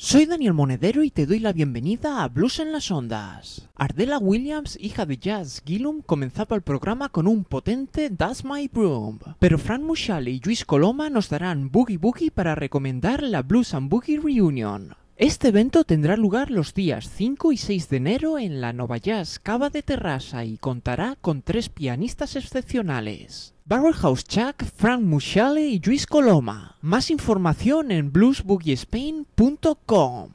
Soy Daniel Monedero y te doy la bienvenida a Blues en las Ondas. Ardella Williams, hija de Jazz Gillum, comenzaba el programa con un potente That's My Broom. Pero Fran Mushale y Lluís Coloma nos darán Boogie Boogie para recomendar la Blues and Boogie Reunion. Este evento tendrá lugar los días 5 y 6 de enero en la Nova Jazz Cava de Terrassa y contará con 3 pianistas excepcionales: Barrelhouse Chuck, Fran Mushale y Lluís Coloma. Más información en bluesboogiespain.com.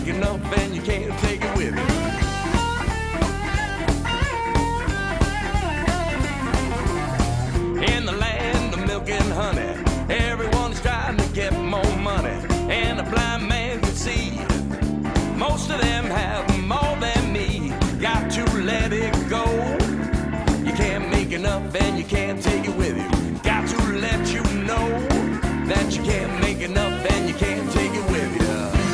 enough and you can't take it with you. In the land of milk and honey, everyone's trying to get more money, and a blind man can see. Most of them have more than me. Got to let it go. You can't make enough and you can't take it with you. Got to let you know that you can't make enough and you can't take it with you.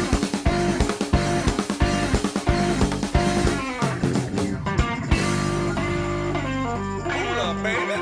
Hold up, baby.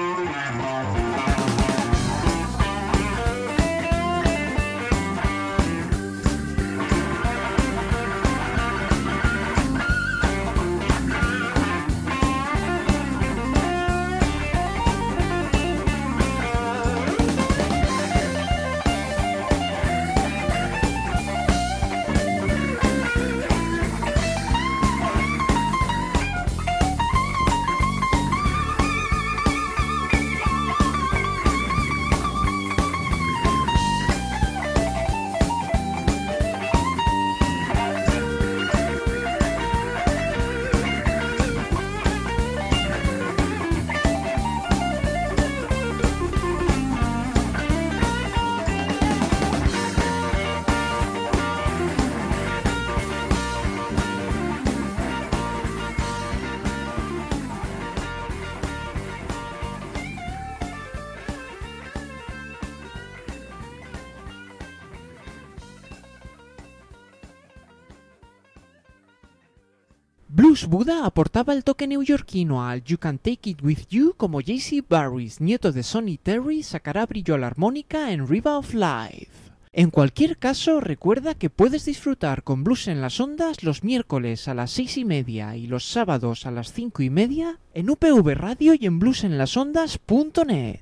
Blues Buddha aportaba el toque neoyorquino al You Can Take It With You, como J.C. Barris, nieto de Sonny Terry, sacará brillo a la armónica en River of Life. En cualquier caso, recuerda que puedes disfrutar con Blues en las Ondas los miércoles a las 6:30 y los sábados a las 5:30 en UPV Radio y en bluesenlasondas.net.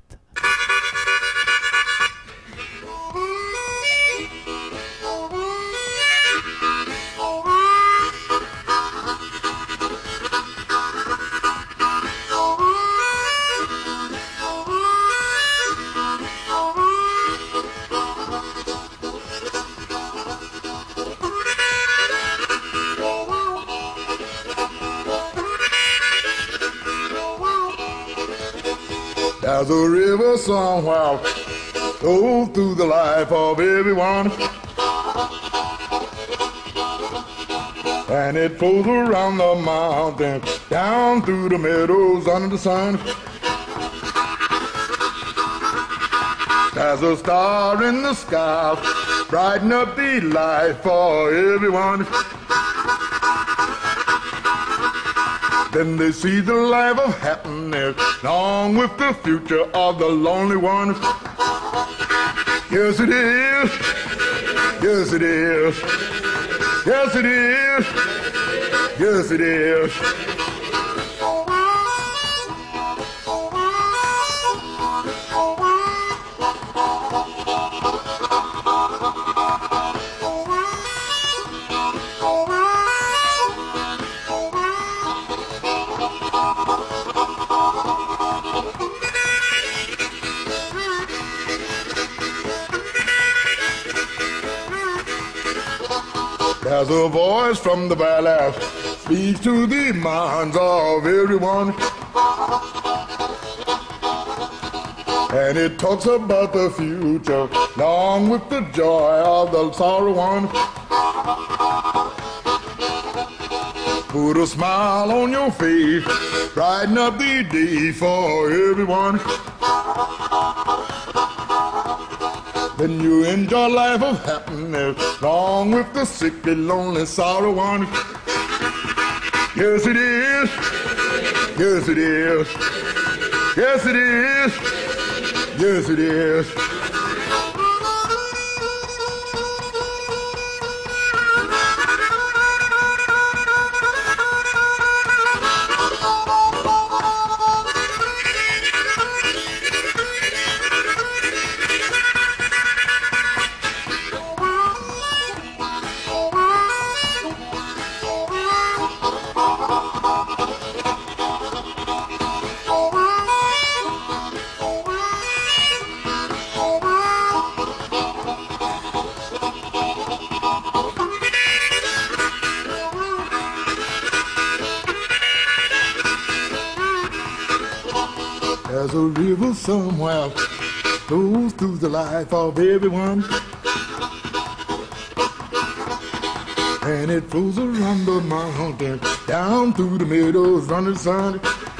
There's a river somewhere goes through the life of everyone, and it flows around the mountain, down through the meadows under the sun. There's a star in the sky, brighten up the life for everyone. Then they see the life of happiness, along with the future of the lonely one. Yes, it is. Yes, it is. Yes, it is. Yes, it is. There's a voice from the valley, speaks to the minds of everyone, and it talks about the future, along with the joy of the sorrow one. Put a smile on your face, brighten up the day for everyone. Then you enjoy life of happiness, along with the sick and lonely sorrow one. Yes, it is. Yes, it is. Yes, it is. Yes, it is. There's a river somewhere flows through the life of everyone, and it flows around the mountain, down through the meadows, under the sun.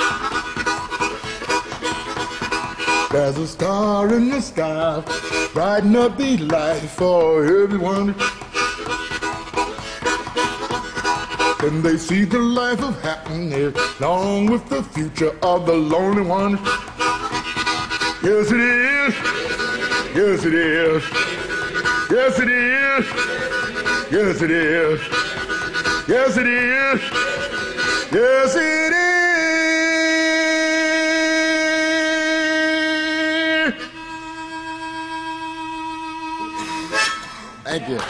There's a star in the sky, brighten up the life for everyone. And they see the life of happiness, along with the future of the lonely one. Yes, it is. Yes, it is. Yes, it is. Yes, it is. Yes, it is. Yes, it is. Thank you.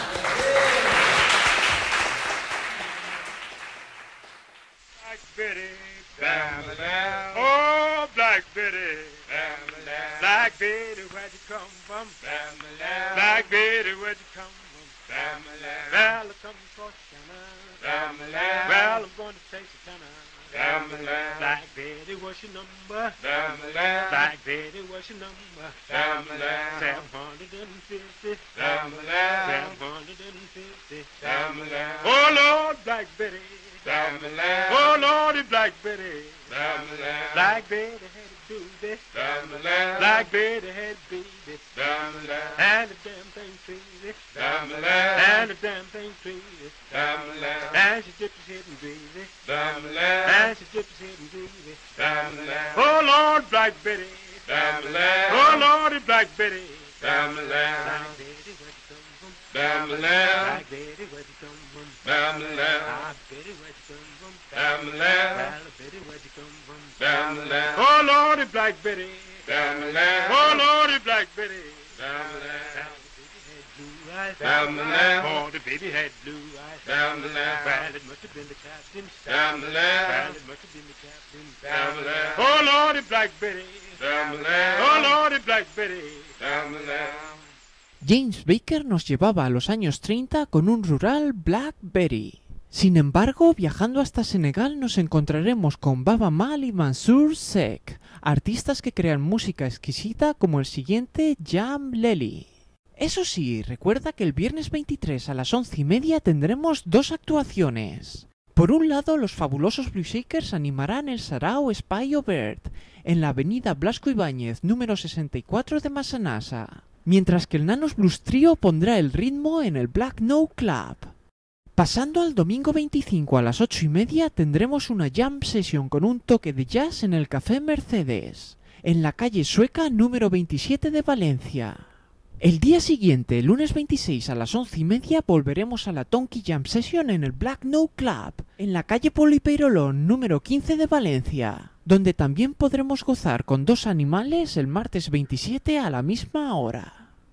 Black Betty, bam-a-lam. Oh, Black Betty, bam-a-lam. Black Betty, where'd you come from? Bam-a-lam. Black Betty, where'd you come from? Bam-a-lam. Well, I come from Corsicana. Bam-a-lam. Well, I'm going to Texarkana. Bam-a-lam. Black Betty, what's your number? Bam-a-lam. Black Betty, what's your number? Bam-a-lam. 750. Bam-a-lam. 750. Bam-a-lam. Oh, Lord, Black Betty. Bam-a-lam. Oh, Lordy, Black Betty. Bam-a-lam. Black Betty had a baby. Bam-a-lam. Black Betty had a baby. Bam-a-lam. And the damn thing crazy. Bam-a-lam. And the damn thing crazy. Bam-a-lam. And she dipped his head in gravy. Bam-a-lam. And she dipped his head in gravy. Bam-a-lam. Oh, Lord, Black Betty. Bam-a-lam. Oh, Lordy, Black Betty. Bam-a-lam. Black Betty, where'd you come from? Bam-a-lam. Black Betty, where'd you come from? Bam-a-lam. Black Betty, where'd you come from? Bam-a-lam. Black Betty, where'd you come from? Bam-a-lam. Oh, Lordy, Black Betty. Bam-a-lam. Oh, Lordy, Black Betty. Bam-a-lam. Bam-a-lam. Oh, the baby had blue eyes. Bam-a-lam. Well, it must have been the captain. Bam-a-lam. Well, it must have been the captain. Bam-a-lam. Oh, Lordy, Black Betty. Bam-a-lam. Oh, Lordy, Black Betty. Bam-a-lam. James Baker nos llevaba a los años 30 con un rural Black Betty. Sin embargo, viajando hasta Senegal nos encontraremos con Baba Mal y Mansour Seck, artistas que crean música exquisita como el siguiente Jam Lely. Eso sí, recuerda que el viernes 23 a las 11:30 tendremos dos actuaciones. Por un lado, los fabulosos Blueshakers animarán el Sarao Spy Obert en la avenida Blasco Ibáñez, número 64 de Massanassa, mientras que el Nanos Blues Trio pondrá el ritmo en el Black No Club. Pasando al domingo 25 a las 8:30 tendremos una jam session con un toque de jazz en el Café Mercedes, en la calle Sueca número 27 de Valencia. El día siguiente, el lunes 26 a las 11:30, volveremos a la Tonky Jam Session en el Black No Club, en la calle Polipeirolón número 15 de Valencia, donde también podremos gozar con dos animales el martes 27 a la misma hora.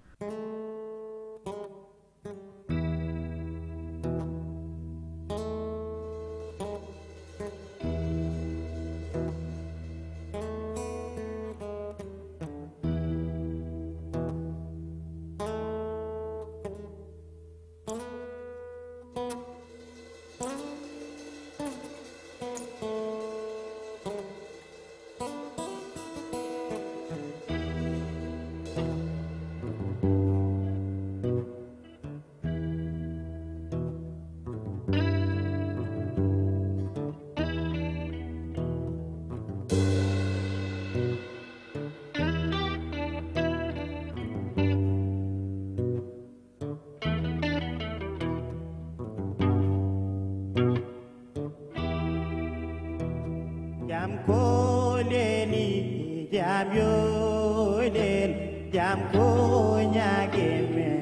Jam ko leni jam yo len jam ko nyageme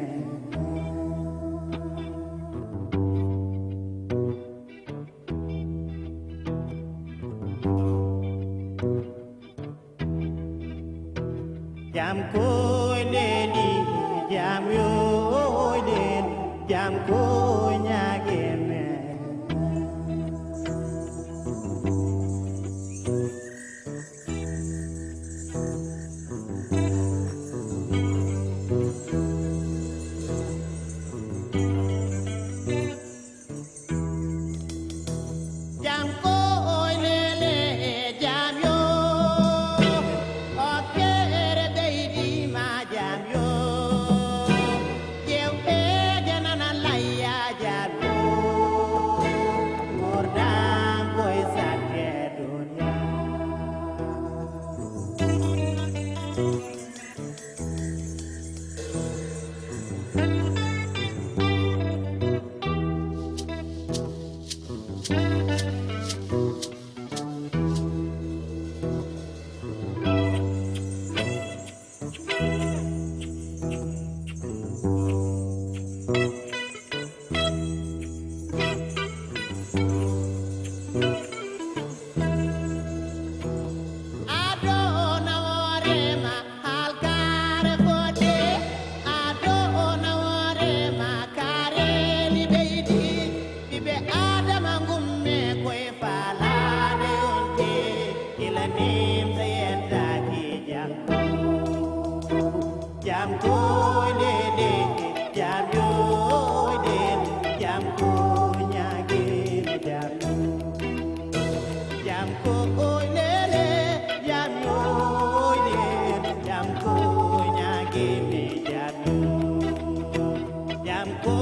jam ko leni jam yo len jam ko nyageme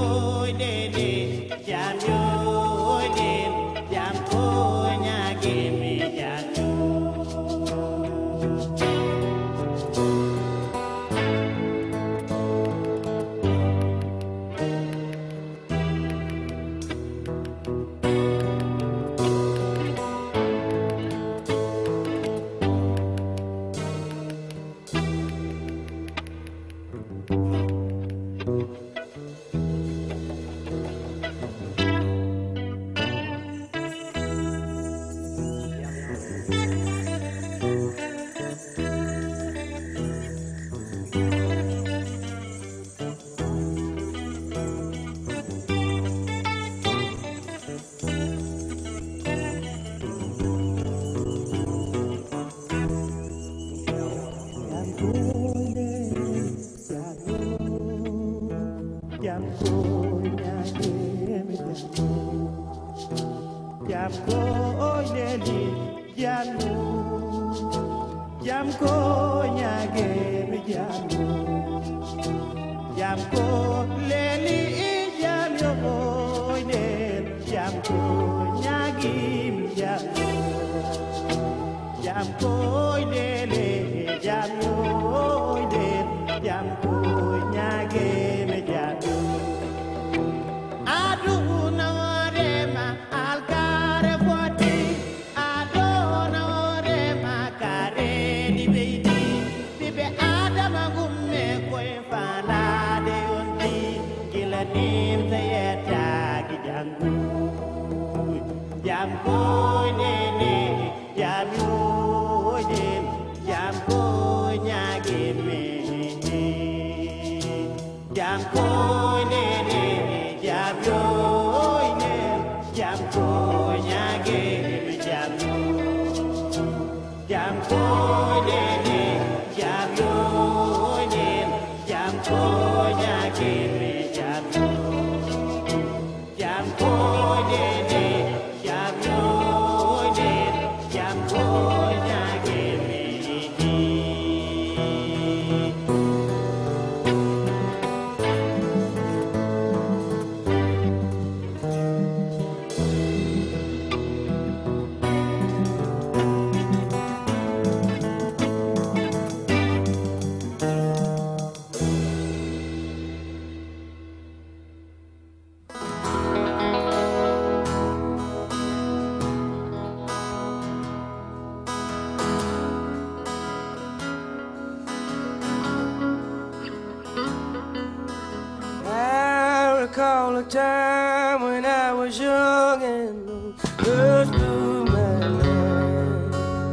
A time when I was young and first blew my mind.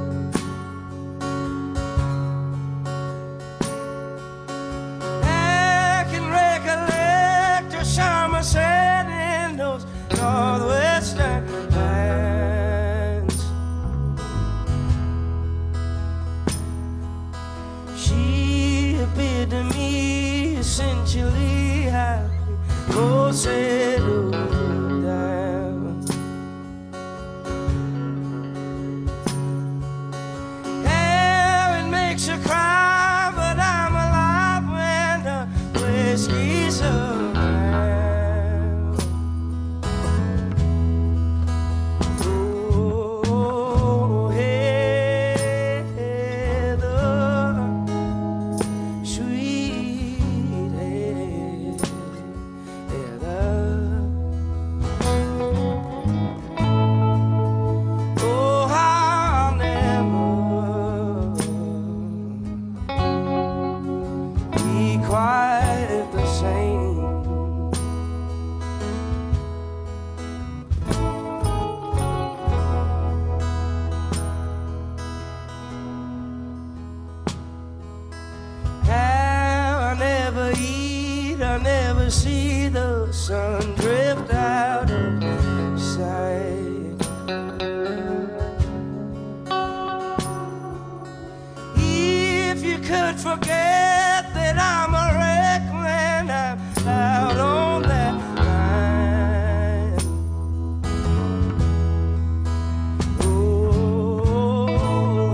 I can recollect a summer set in those northwestern pines. She appeared to me essentially happy. Oh, settle down. How it makes you cry, but I'm alive when the whiskey's around. Oh, Heather, sweet Heather. Oh, I'll never be quite the same. How I never eat, I never see the sun drift out of sight. If you could forget that I'm a wreck when I'm out on that line. Oh,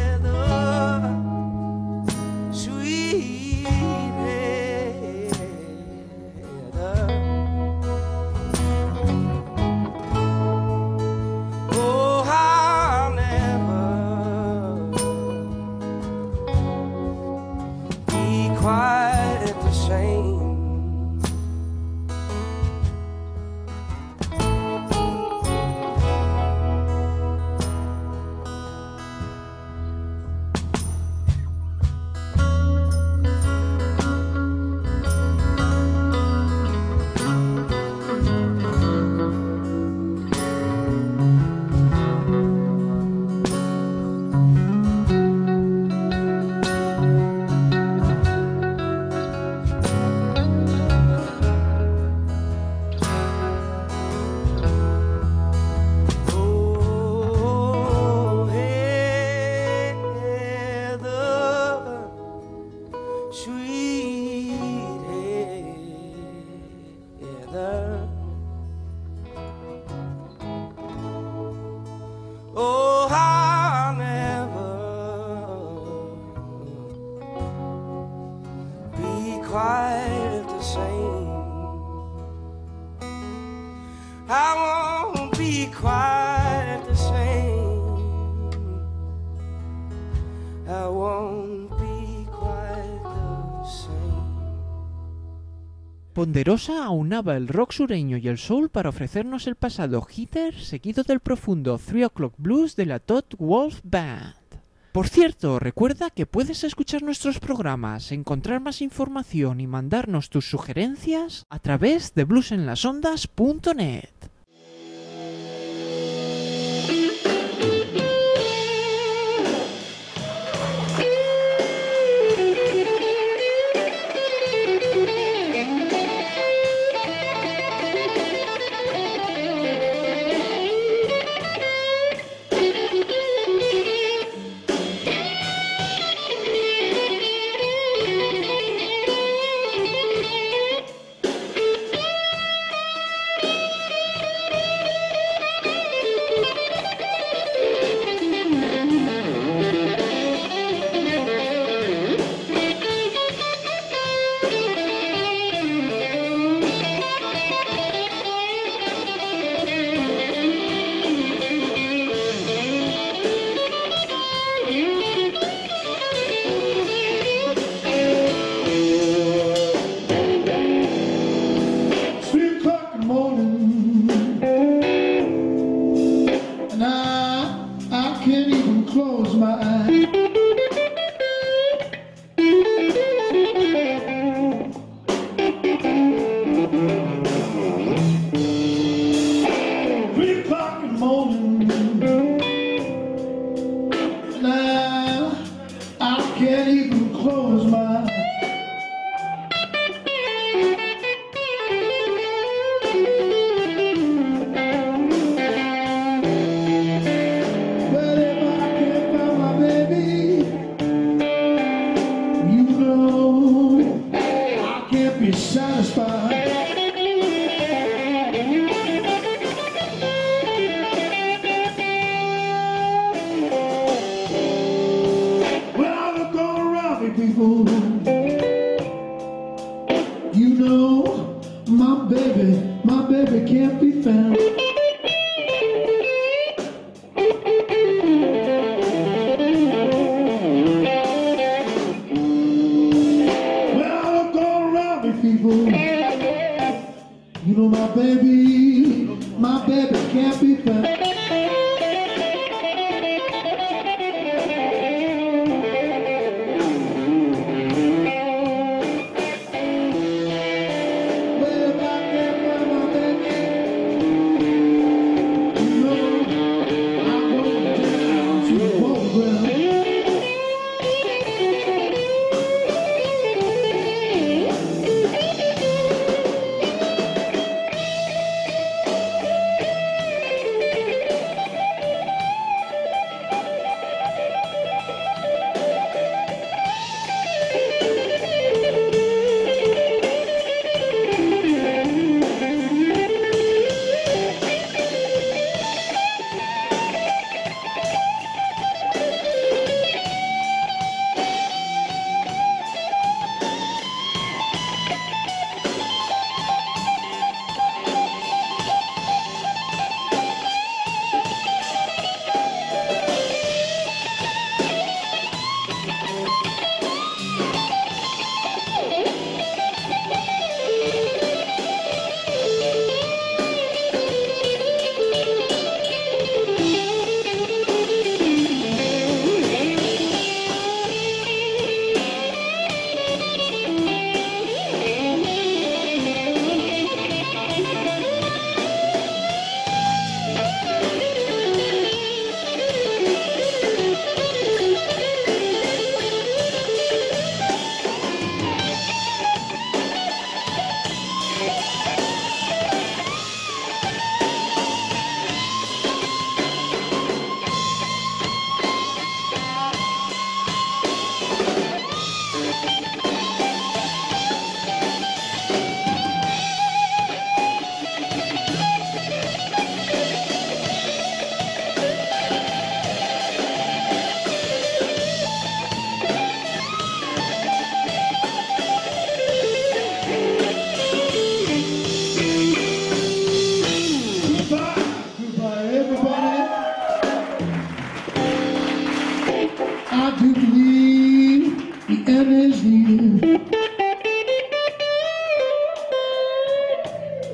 Heather, sweet Heather. same. Oh, I'll never be quite the same. I won't be quite the same. I won't be quite the same. Ponderosa aunaba el rock sureño y el soul para ofrecernos el pasado hitter seguido del profundo 3 O'Clock Blues de la Todd Wolf Band. Por cierto, recuerda que puedes escuchar nuestros programas, encontrar más información y mandarnos tus sugerencias a través de bluesenlasondas.net.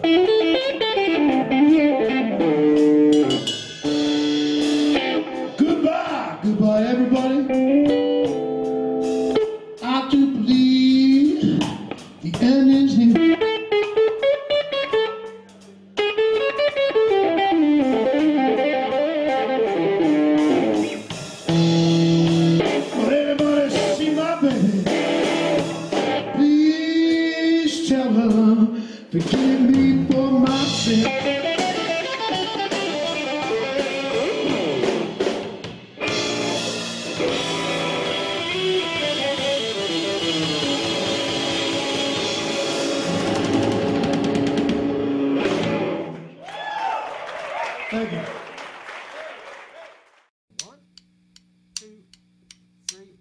Goodbye, goodbye, everybody. I do believe the end is near. Will everybody see my baby? Please tell her, forgive me for my sin. Thank you. One, two, three.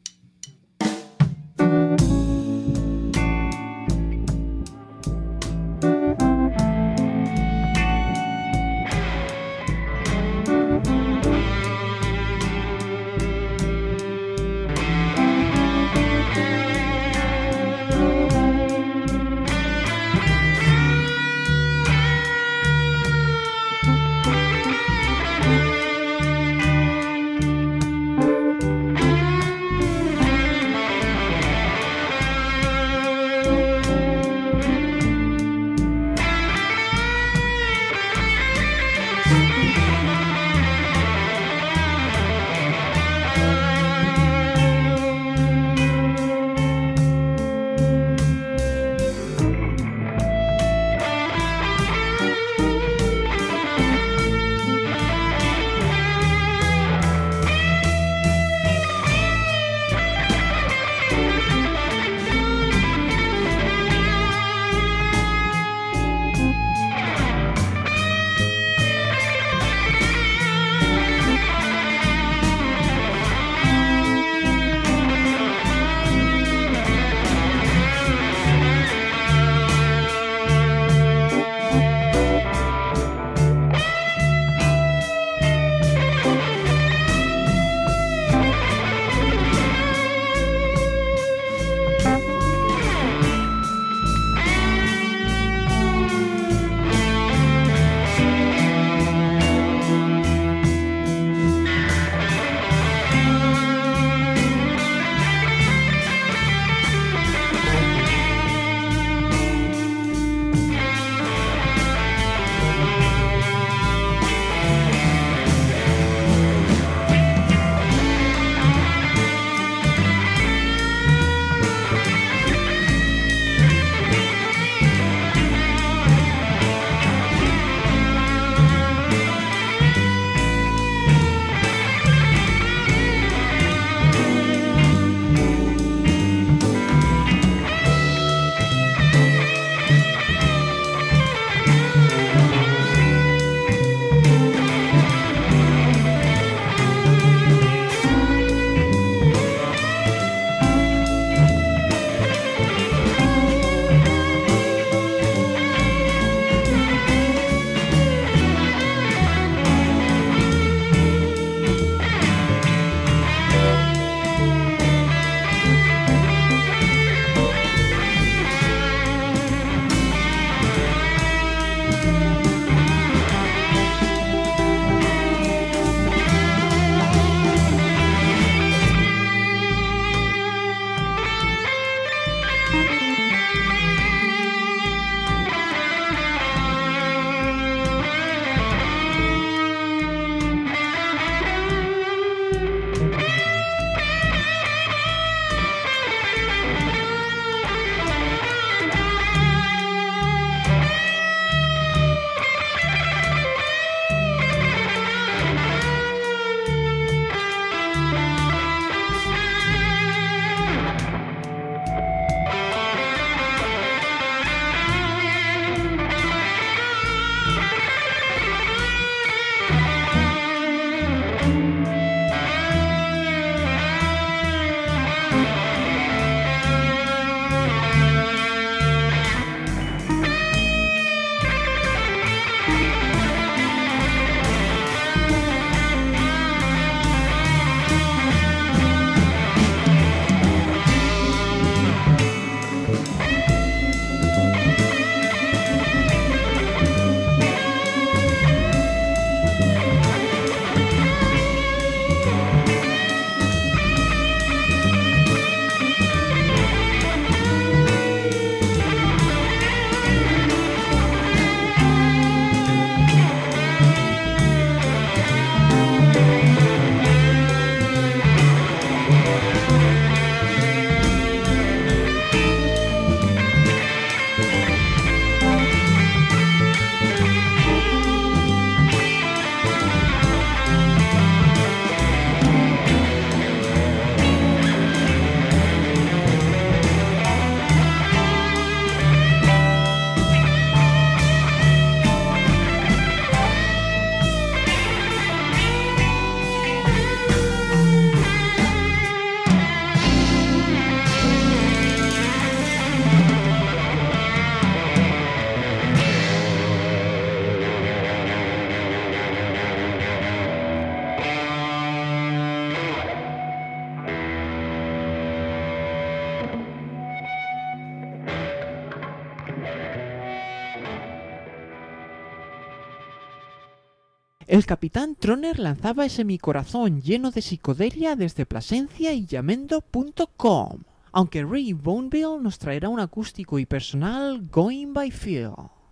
El capitán Troner lanzaba ese mi corazón lleno de psicodelia desde Plasencia y Yamendo.com, aunque Ray Boneville nos traerá un acústico y personal Going by Feel.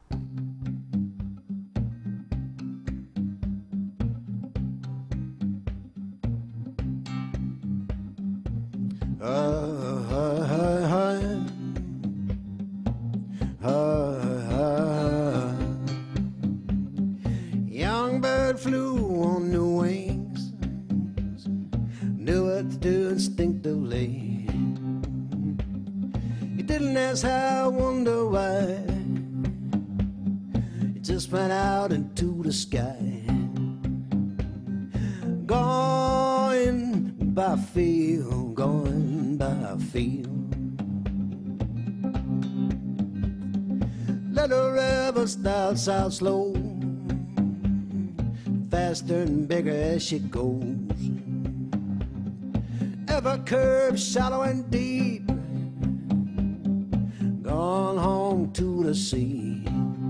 Young bird flew on the wings, knew what to do instinctively. He didn't ask how, wonder why. He just went out into the sky, going by feel, going by feel. Let the river start south slow, faster and bigger as she goes. Ever curved, shallow and deep, gone home to the sea.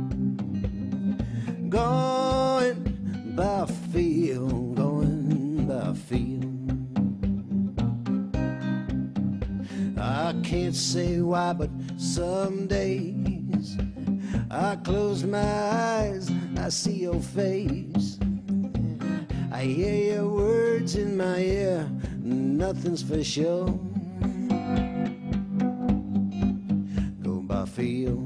Going by feel, going by feel. I can't say why, but some days I close my eyes, I see your face. I hear your words in my ear, nothing's for sure. Go by feel.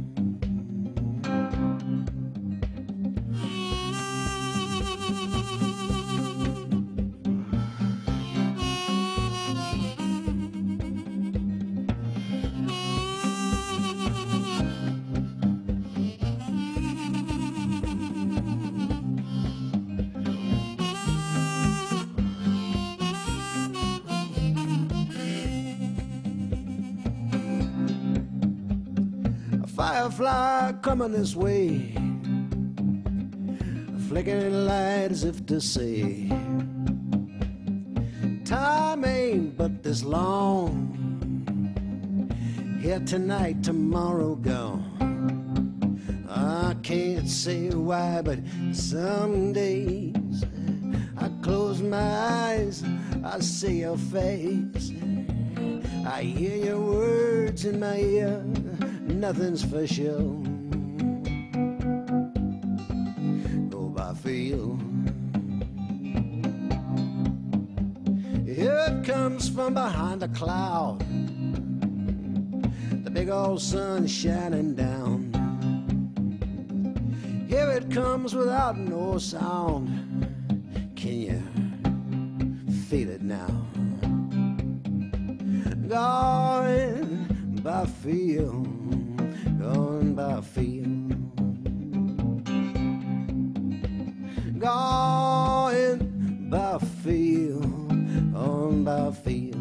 Firefly coming this way, a flickering light as if to say, time ain't but this long. Here tonight, tomorrow gone. I can't say why, but some days I close my eyes, I see your face. I hear your words in my ear, nothing's for sure. Go by feel. Here it comes from behind a cloud, the big old sun shining down. Here it comes without no sound. Can you feel it now? Going by feel, going by feel, going by feel, on by feel.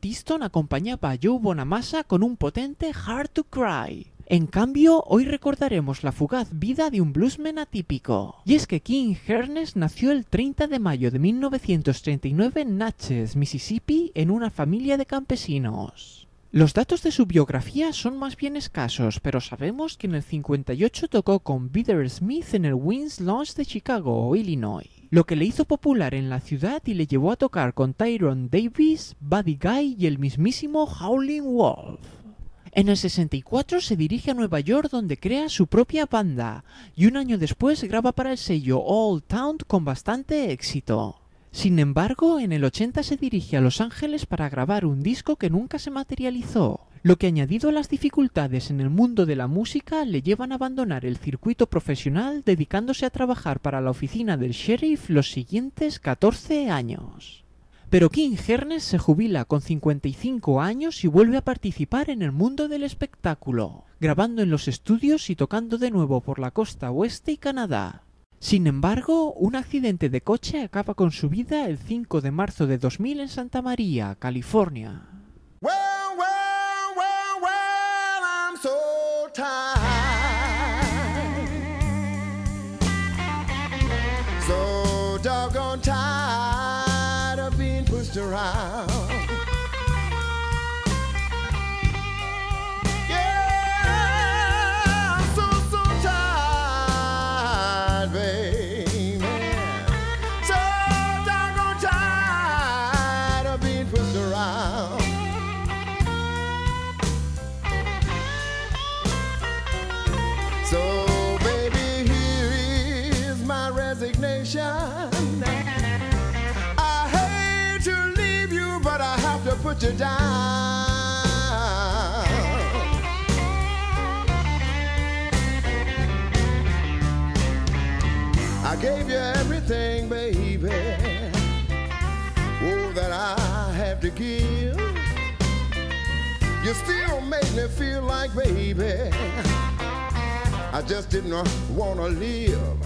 Easton acompañaba a Joe Bonamassa con un potente Hard to Cry. En cambio, hoy recordaremos la fugaz vida de un bluesman atípico. Y es que King Ernest nació el 30 de mayo de 1939 en Natchez, Mississippi, en una familia de campesinos. Los datos de su biografía son más bien escasos, pero sabemos que en el 58 tocó con Bitter Smith en el Wynns Lounge de Chicago, Illinois, lo que le hizo popular en la ciudad y le llevó a tocar con Tyrone Davis, Buddy Guy y el mismísimo Howlin' Wolf. En el 64 se dirige a Nueva York donde crea su propia banda y un año después graba para el sello Old Town con bastante éxito. Sin embargo, en el 80 se dirige a Los Ángeles para grabar un disco que nunca se materializó, lo que añadido a las dificultades en el mundo de la música le llevan a abandonar el circuito profesional dedicándose a trabajar para la oficina del sheriff los siguientes 14 años. Pero King Ernest se jubila con 55 años y vuelve a participar en el mundo del espectáculo, grabando en los estudios y tocando de nuevo por la costa oeste y Canadá. Sin embargo, un accidente de coche acaba con su vida el 5 de marzo de 2000 en Santa María, California. Well, I'm so tired. So doggone tired of being pushed around. Yeah, I'm so tired, baby. So doggone tired of being pushed around. So, baby, here is my resignation. I hate to leave you, but I have to put you down. I gave you everything, baby, oh, that I have to give. You still make me feel like, baby, I just didn't want to live.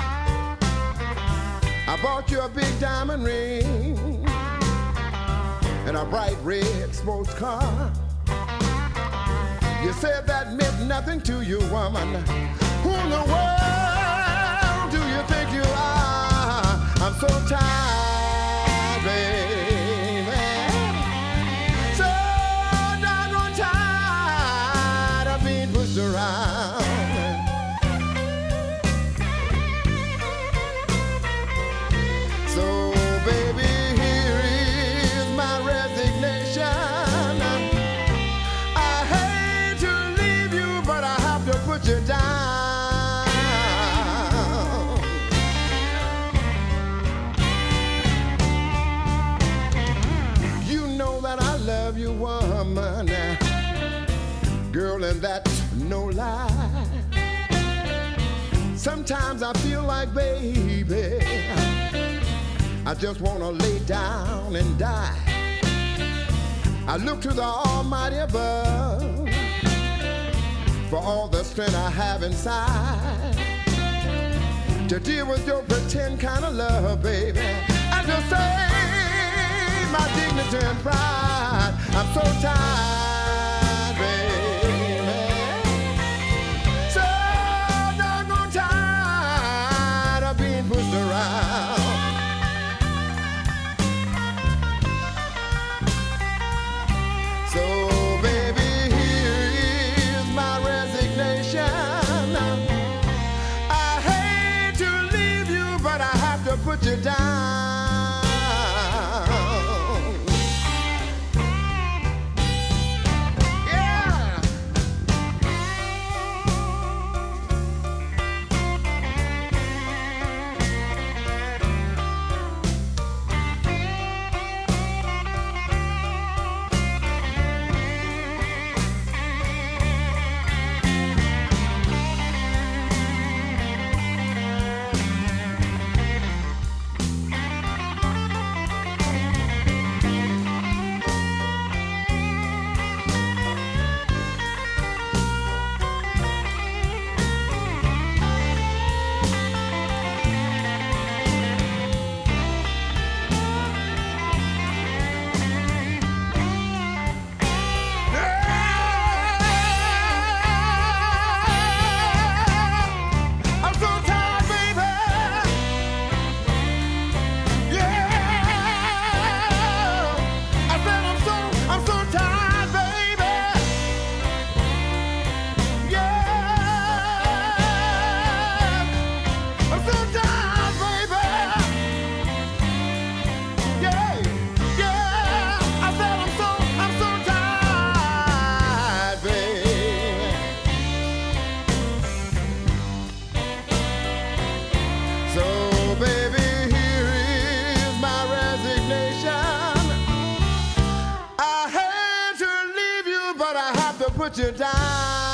I bought you a big diamond ring and a bright red sports car. You said that meant nothing to you, woman. Who in the world do you think you are? I'm so tired, baby. So doggone tired of being pushed around. So, baby, here is my resignation. I hate to leave you, but I have to put you down. You know that I love you, woman, girl, and that's no lie. Sometimes I feel like, baby, I just wanna lay down and die. I look to the Almighty above for all the strength I have inside to deal with your pretend kind of love, baby, and to save my dignity and pride. I'm so tired, baby, so doggone tired of being pushed around. So, baby, here is my resignation. I hate to leave you, but I have to put you down. Yeah. put you down.